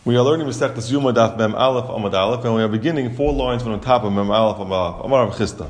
We are learning Masechtas Yuma Daf Mem Aleph Amud Aleph, and we are beginning 4 lines from the top of Mem Aleph Amud Aleph. Amar Rav Chisda.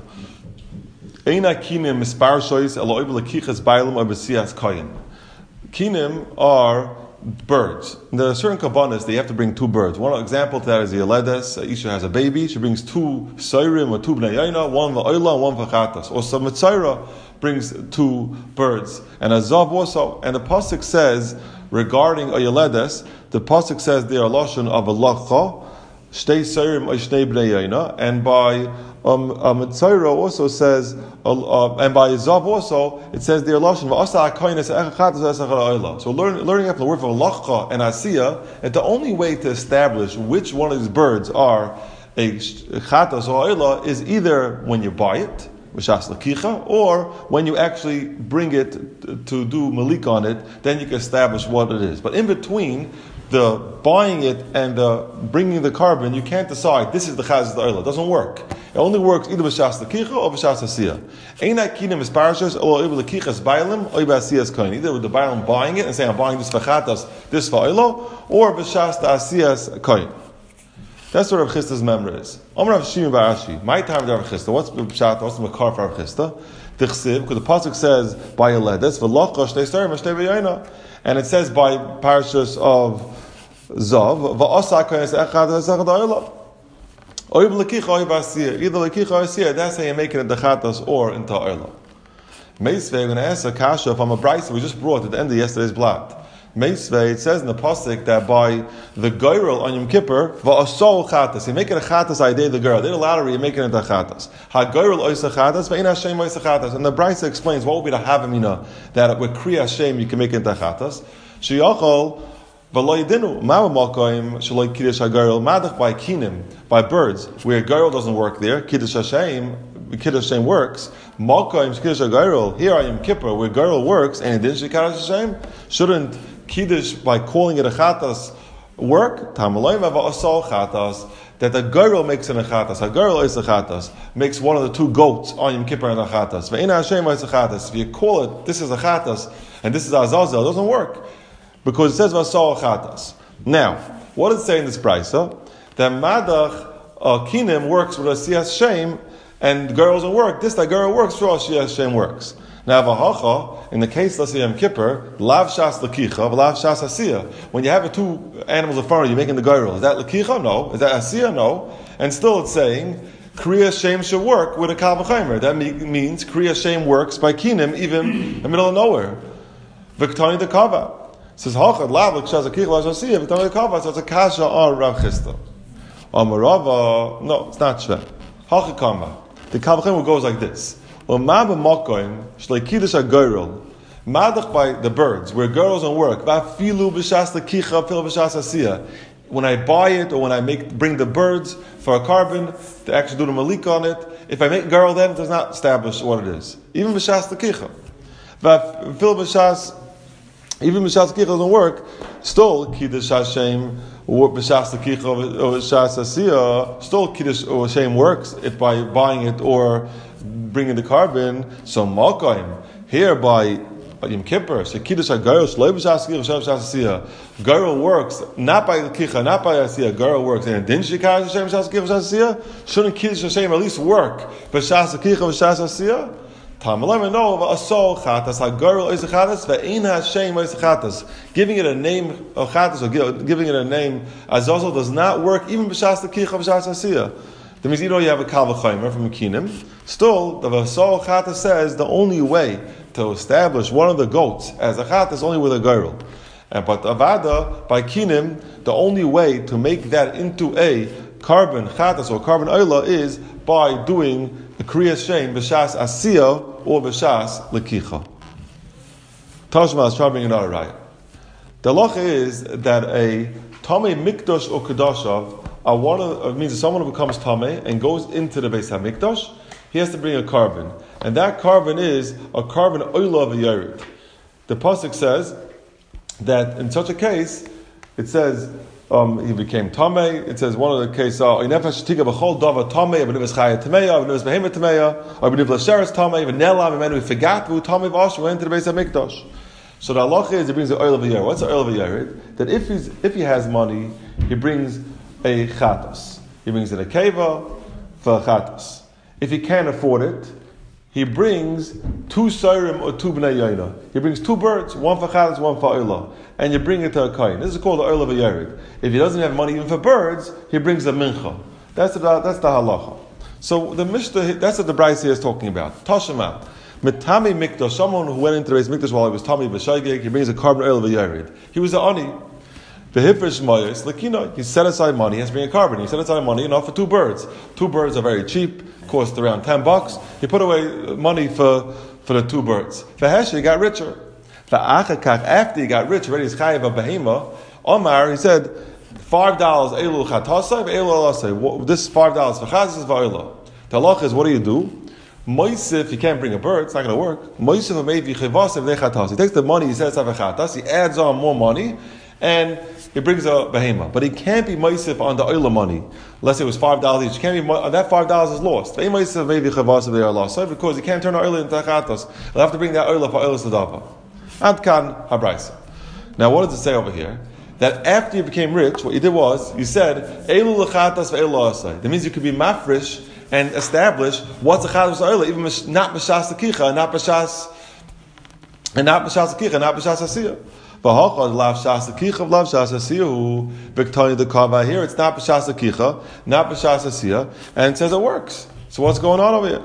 Eina kinim mispar shoyis elo oiv lekichas bailam or b'siyas koyin. Kinim are birds. There are certain kabbanas, they have to bring 2 birds. One example to that is the Yeledes. Isha has a baby, she brings 2 Sairim or 2 Bnei Yaina, one v'oila and one v'chatas. Or some Mitzayra brings 2 birds. And a Zav also. And the Pasuk says, regarding a Yeledes, the Pasuk says they are lashon of a lacha, shtei Sairim or shtei Bnei Yaina. And by Mitzayra also says, and by Zav also, it says they are lashon v'asa ha'koynes echachatas v'esa ha'oila. So learning after the word for lacha and asiya, and the only way to establish which one of these birds are a chatas or oila is either when you buy it, B'shas Lakicha, or when you actually bring it to do malik on it, then you can establish what it is. But in between the buying it and the bringing the carbon, you can't decide this is the chaz of the oila. It doesn't work. It only works either b'shas Lakicha or b'shas Asiyah. Einai kinim is parashas or either Lakichas bailim or b'asiyas koin. Either with the bailim buying it and saying I'm buying this for chatas, this for oila, or b'shas the asiyas koin. That's what Rav Chisda's memory is. Amar Rav Shimi bar Ashi. My time of Rav Chisda. What's the pshat? What's the makar for Rav Chisda? Dichsiv, because the pasuk says by a ledes v'lacha shtei sarim shtei b'yayna, and it says by parashas of Zav v'asa koynes echad echad ha'oila. Oiv lekicha oiv asiyah. Either lekicha or asiyah. That's how you make it in dechatas or into oila. Meisvei, we're going to ask a kasha from a brayso we just brought at the end of yesterday's blad. Meisvei, it says in the pasuk that by the goyrel on Yom Kippur, va'asol chatas, you make it a chatas idea the girl. They did a lottery, you make it into a chatas. Ha goyrel oisa chatas, ve'in Hashem oisa chatas. And the brayso explains what would be the havamina that with Kriya Hashem you can make it into a chatas. Sheyachol v'lo yidinu ma'u malkoim shaloi kiddush ha-goyrel madach by kinim, by birds where goyrel doesn't work there. Kiddush Hashem works. Malkoim kiddush ha-goyrel here on Yom Kippur where goyrel works and it didn't kiddush Hashem. Shouldn't Kiddush, by calling it a chatas, work? Tamaloim v'asal chatas, that the girl makes in a chatas. A girl is a chatas, makes one of the 2 goats on Yom Kippur in a chatas. Ve'ina Hashem is a chatas. If you call it, this is a chatas, and this is azazel, it doesn't work. Because it says v'asal chatas. Now, what does it say in this brayso? That madach kinim works with a siyas shem, and girls don't work. This, that girl works, sure, siyas shem works. Now, v'hacha, in the case, let's say Yom Kippur, lav shas lakicha, lav shas asiyah. When you have 2 animals in front of you, making the goyrel, is that lakicha? No. Is that asiyah? No. And still it's saying, kriya shem should work with a kal v'chaymer. That means kriya shem works by kinim, even in the middle of nowhere. V'ktani de kava. It says, hacha, lav shas lakicha, lav shas asiyah, v'ktani de kava. So it's a kasha on Rav Chisda. No, it's not shve. Hacha kama. The kal v'chaymer goes like this. Madach by the birds, where girls don't work. When I buy it or when I bring the birds for a carbon to actually do the malik on it, if I make girl, then it does not establish what it is. Even b'shas lakicha. Even b'shas lakicha doesn't work. Still, kiddush Hashem or b'shas lakicha or b'shas asiyah, still kiddush or Hashem works if by buying it or bringing the carbon. So malkoim here by Yom Kippur, so kiddush ha-goyrel shlo b'shas lakicha b'shas asiyah. Goyrel works not by lakicha, not by asiyah. Goyrel works, and didn't shikar Hashem b'shas lakicha b'shas asiyah? Shouldn't kiddush Hashem at least work b'shas lakicha b'shas asiyah? Tamalem no v'asol chatas ha-goyrel is a chatas ve'ein Hashem is a chatas. Giving it a name of chatas or giving it a name azazel does not work even b'shas lakicha b'shas asiyah. That means, you have a kal v'chaymer from Kinim. Still, the Vasol Chata says the only way to establish one of the goats as a chat is only with a girl. But Avada, by Kinim, the only way to make that into a carbon chatas or carbon oila is by doing the Kriya Shem b'shas asiyah or b'shas lekicha. Tashma is trying to bring another raya. The halacha is that a tamei mikdash or kadashav means that someone who becomes tamei and goes into the Beis HaMikdash, he has to bring a carbon. And that carbon is a carbon oila v'yarid. The pasuk says that in such a case, it says he became tamei. It says one of the cases, "Inefesh shetiga b'chol dava tamei, v'nivas chaya tameya, v'nivas behema tameya, or v'niv l'sheres tamei, v'nela v'menu v'figat v'u tamei v'asher went to the Beis HaMikdash." So the halacha is he brings the oil of a yared. What's the oil of a yared? That if he has money, he brings a chatos. He brings in a keva for a chatos. If he can't afford it, he brings 2 seirim or 2 bnei yoina. He brings 2 birds, one for chatos, one for oila, and you bring it to a kohen. This is called the oila of a yerid. If he doesn't have money even for birds, he brings a mincha. That's the halacha. So the Mishnah, that's what the Brayse here is talking about. Tashema, mitami mikdash, someone who went into the Beis Mikdash while he was tummy b'shaygeg, he brings a carbon oil of a yerid. He was an ani. Behifresh mayos lekino. He set aside money. He has to bring a carbon. He set aside money enough for 2 birds. 2 birds are very cheap, cost around $10. He put away money for the 2 birds. For Hesher, he got richer. For Achakach, after he got rich, already he's chayiv a behema. Omar, he said, $5 elu chatasai, elu alasai. This is $5 for chaz, this is for oila. The halach is, what do? Moisif, he can't bring a bird, it's not going to work. Moisif maybe chivasav nechatas. He takes the money, he sets up a chatas, he adds on more money, and he brings a behema. But he can't be moisif on the oila money. Let's say it was $5 each. Can't be, that $5 is lost. Moisif maybe chivasav they are lost. Because he can't turn the oila into chatas. He'll have to bring that oila for oila sadava. Adkan habraisa. Now what does it say over here? That after you became rich, what you did was, you said, Elu lechatas ve'elu asai. That means you could be mafresh and establish what's a chatas ve'elu, even not b'shas tekicha, not b'shas tekicha, not b'shas asiyah. V'hachad lav shas tekicha, lav shas asiyah, v'ktani the kava here, it's not b'shas tekicha, not b'shas asiyah, and it says it works. So what's going on over here?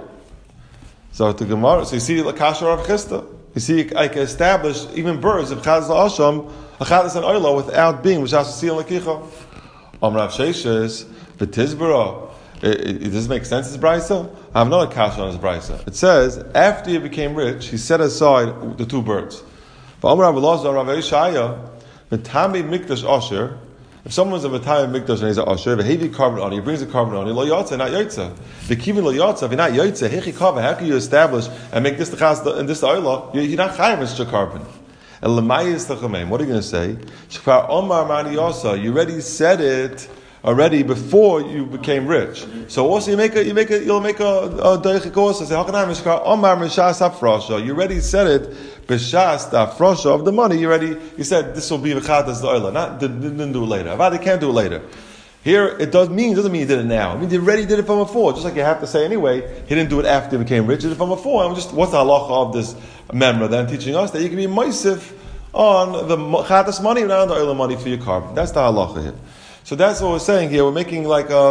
So the Gemara, so you see the kasher of Chisda. You see, I can establish even birds of chatas la'asham, a chatas and oila without being b'shas asiyah and lekicha. Rav Sheshes v'tizbara. Does this make sense? This brayso? I have another kasha on this brayso. It says after he became rich, he set aside the 2 birds. Rav Elazar, Rav Yeshaya, v'tami mikdash asher. If someone's a v'tami mikdash and he's an asher, v'hevi carbon on, he brings a carbon on, lo yotza, not yotza. V'kivin lo yotza, if you're not yotza, hechi kava. How can you establish and make this the chas and this the oila? You're not chayav such a carbon. And l'mayis techamim. What are you going to say? Shkvar omar mani yosa. You already said it already before you became rich. So also you'll make a deichik also. Say hakanam shkvar omar mishas hafrasha. You already said it b'shas the hafrasha of the money. You said this will be v'chatas the oila. Not didn't do it later. Avadi can't do it later. Here it doesn't mean you did it now. I mean, you already did it from before. Just like you have to say anyway, he didn't do it after he became rich. He did it from before. And just what's the halacha of this memra then teaching us that you can be moisif on the chatas money and not on the oil money for your carbon. That's the halacha here. So that's what we're saying here. We're making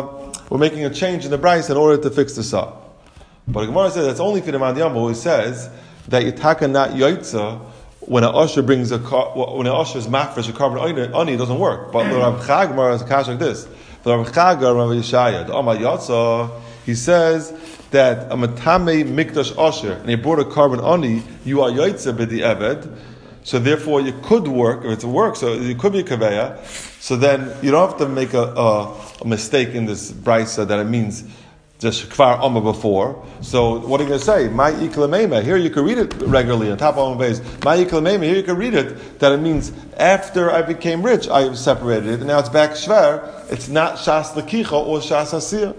a change in the brayse in order to fix this up. But the Gemara says that's only for the Mandiyam, who says that yitaka not yoitza when an usher brings when an usher is mafresh a carbon oni, it doesn't work. But the Rav Chagmar is a kash like this. The Rav Chagar, Rav Yeshaya, the Amar Yatza, he says that a matame mikdash usher and he brought a carbon oni, you are yoitza b'di eved. So therefore, you could work, if it's a work, so it could be a kaveya. So then you don't have to make a mistake in this braysa that it means just kvar amma before. So what are you going to say? My iklamema. Here you can read it regularly on top of amma base. My iklamema. Here you can read it that it means after I became rich, I separated it, and now it's back shver. It's not shas lekicha or shas asiyah.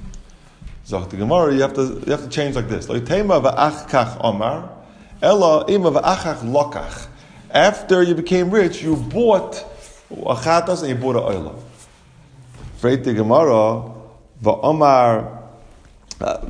So the Gemara, you have to change like this. Loitema va'ach kach amar, ella ima va'achach lokach. After you became rich, you bought a chatas and you bought a oila. Freit the Gemara va'amar. If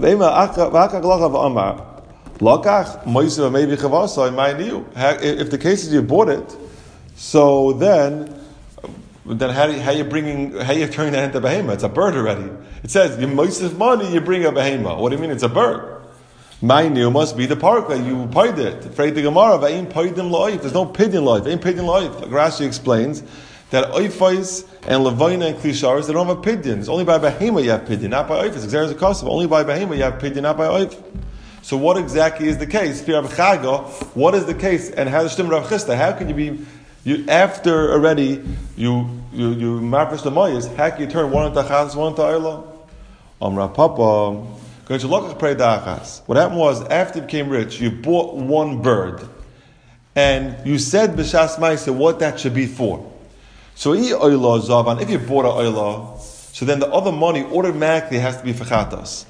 the case is you bought it, so then how you turning that into behema? It's a bird already. It says you moisif money, you bring a behema. What do you mean? It's a bird. Ma'inu must be the park that you paid it. Afraid the Gemara va'im paidim lo'if. There's no pidyon lo'if. Ain't pidyon lo'if. Rashi explains that oifais and levina and klisharis, they don't have a pidyon. It's only by behema you have pidyon, not by oifais. Exeris akasav. Only by behema you have pidyon, not by oif. So what exactly is the case? What is the case? And how does Shtim Rav Chisda? How can you after already you mafresh the moyes? How can you turn one into chas, one into oila? Rav Papa. What happened was, after you became rich, you bought one bird, and you said b'shas ma'aseh what that should be for. So if you bought an oila, so then the other money automatically has to be for chatas.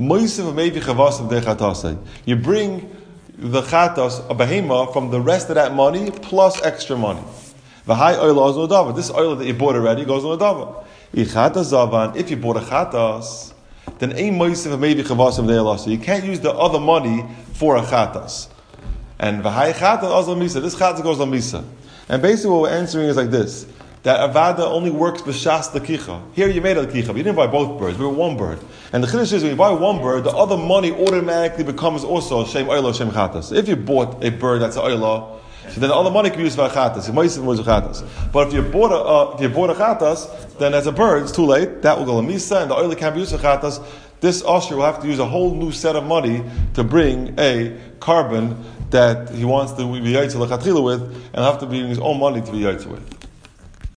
You bring the chatas, a behema, from the rest of that money plus extra money. V'hai oila ozon adava. This oila that you bought already goes on adava. Ichata zavan. If you bought a chatas, then ein moisef maybe chavasim de'elah. So you can't use the other money for a chatas. And v'hai chatas ozon misa. This chatas goes on misa. And basically what we're answering is like this. That avada only works b'shas l'kicha. Here you made a l'kicha, but you didn't buy both birds. We were one bird. And the chiddush is when you buy one bird, the other money automatically becomes also shem oila, shem chatas. If you bought a bird that's oila, so then the other money can be used for a chatas. But if you bought a chatas, then as a bird, it's too late. That will go to misa, and the oila can't be used for chatas. This usher will have to use a whole new set of money to bring a carbon that he wants to be yaitz l'chatchila with, and he'll have to be using his own money to be yaitz with.